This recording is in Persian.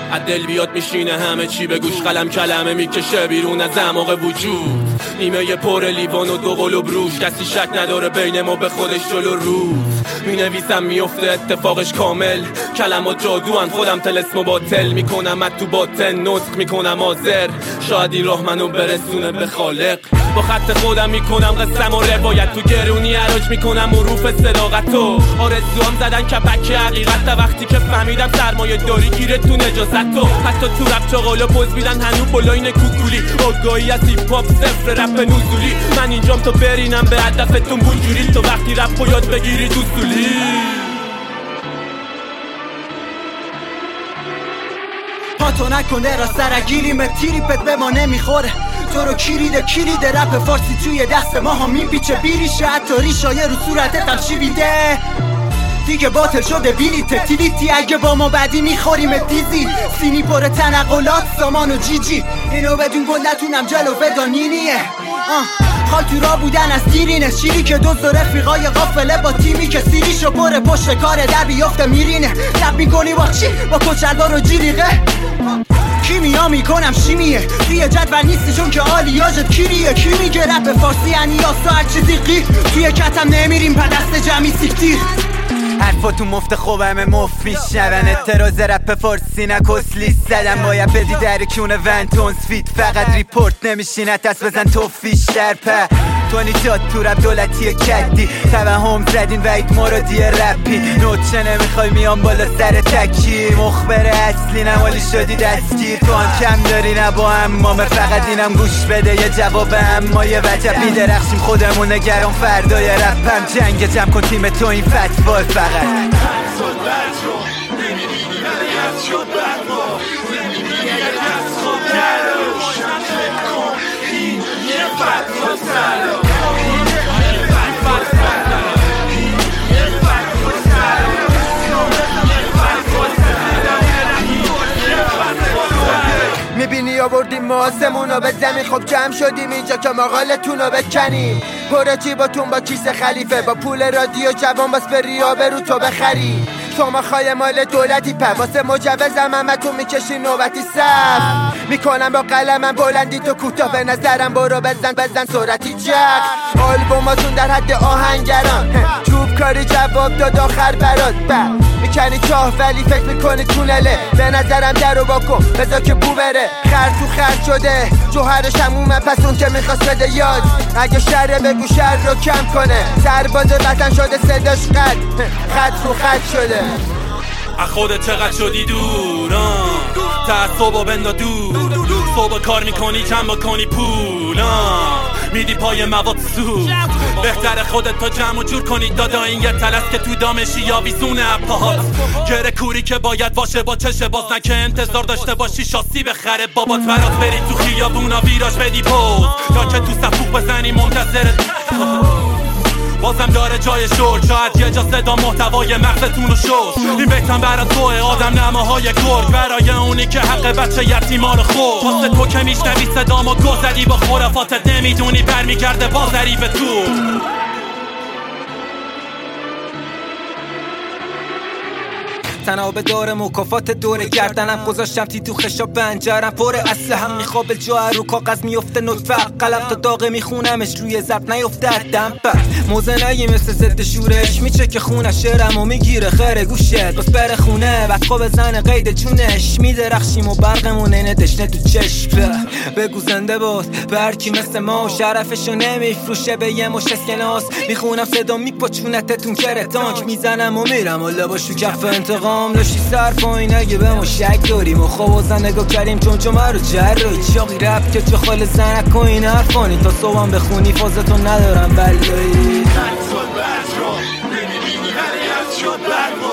از دل بیاد میشینه همه چی به گوش، قلم کلمه میکشه بیرون از اعماق وجود. نیمه پر لیوان و دو قلوب روش، کسی شک نداره بین ما به خودش جلو روز. مینویسم میفته اتفاقش کامل، کلمات جادوان خودم طلسم و باطل میکنم. از تو باطن نطق میکنم حاضر، شاید این راه منو برسونه به خالق. با خط خودم میکنم قسم و روایت، تو گرونی عراج میکنم حروف صداقتو. آرزوام زدن کپک حقیقت، تا وقتی که فهمیدم سرمایه داری گیره تو نجاست تو. حتی تو رپ چاقالا پوز میدن هنو بلاین کوکولی، آگاهی از هیپ هاپ صفر رپ نزولی. من اینجام تو برینم به هدفتون بونجوری، تو وقتی رپ و یاد بگیری دوستولی. پاتو نکنه را سرگیریم، تیریپت به ما نمیخوره. تو رو کلید رپ فارسی توی دست ما ها میپیچه بیریشه. حتی ریشای رو صورتت هم شیویده دیگه باطل شده بیلیت تیلیتی. اگه با ما بدی میخوریم دیزی، سینی پر تنقلات سامان و جیجی. اینو بدون گل نتونم جلو بدانینیه. خال تو را بودن از دیرینه، شیری که دوست و رفیقای قافله با تیمی که سیریشو پره پشت کار در بیافته میرینه. رب میکنی با چی؟ با کچلوار و جیریقه. کیمیا میکنم شیمیه توی جدول نیستی چون که آلیاژت کیریه. کی میگه رپ فارسی یعنی یاسا هر چیزی قیر، توی کتم نمیریم پدست جمعی سیکتیر. حرفاتون مفت خوبمه مفت میشنون، اعتراض رپ فارسی نکسلی زدم. باید بدی در کونه ونتونز فیت، فقط ریپورت نمیشینه دست بزن تو فیش درپه. تونی جاد تو رپ دولتی کدی، توهم زدین وید مرادی رپی. نوچه نمیخوای میام بالا سر تکی، مخبر اصلی نمالی شدی دستگیر. تو هم کم داری نبا امامه، فقط اینم گوش بده یه جواب اما یه وجب. بیدرخشیم خودمون نگران فردای رپم، جنگ جمع کن تیم تو این فتوال فقط. میبینی آوردیم آسمونو به زمین، خب جمع شدیم اینجا که مقالتونو بکنیم. پره جیباتون با کیسه خلیفه، با پول رادیو جوان باس بری آبرو تو بخری. شما خواهی مال دولتی واسه مجوزم همتون میکشی نوبتی صف. میکنم با قلمم بلندی تو کوتاه، به نظرم برو بزن سرعتی جق. آلبوماتون در حد آهنگران، چوب کاری جواب داد آخر برات. میکنی چاه ولی فکر میکنی تونله، به نظرم درو باکن بذار که بو بره. خر تو خر شده جوهرش همومه، پس اون که میخواست بده یاد. اگه شره بگو شر رو کم کنه، سرباز وطن شده صداش خط رو خط شده. از خودت چقدر شدی دوران، تعصبو بندا دور. صبح کار میکنی کم بکنی پولان، میدی پای مواد سود. بهتر خودت تا جمع و جور کنی دادا، این یه تلست که تو دامشی یا ویزونه اپاهات. گره کوری که باید باشه با چشه باز، نه که انتظار داشته باشی شاسی بخره بابات. برات بری تو خیابونا ویراج بدی پوز، یا که تو صفوق بزنی منتظرت. بازم داره جای شور، شاید یه جا صدا محتوای مغزتون رو شور. این بیتم برای توه آدم نماهای گرگ، برای اونی که حق بچه یتیما رو خور. واسه تو که میشنوی صدامو گو زدی با خرافاتت، نمیدونی برمیگرده بازری به تو. تنها به دور مکافات دوره گردنم گذاشتم تی تو خشاب بنجرم پره. اصله هم میخوابه جا رو کاغذ میفته نطفه، قلم تا داغه میخونمش روی ضبط نیفته دمپه. موزه نگی مثل ضد شورش، میچه که خونه شرم و میگیره خیره گوشت. بس بره خونه بعد خواب بزنه قید جونش، میدرخشیم و برقمون اینه دشنه تو چشم. بگو زنده بود برکی مثل ما، شرفشو نمیفروشه به یه مش اسکناس. میخونم صدا میپاچونتتون کره تانک، میزنم و میرم و لباشو کف انتقام. داشتی سر پایین اگه به ما شک داریم و خواب و زن نگاه کردیم چون چمه رو جرایی. چاقی رپ که تو خال زنک کنین حرفانی، تا صبحم بخونی فازتون ندارم بلایی.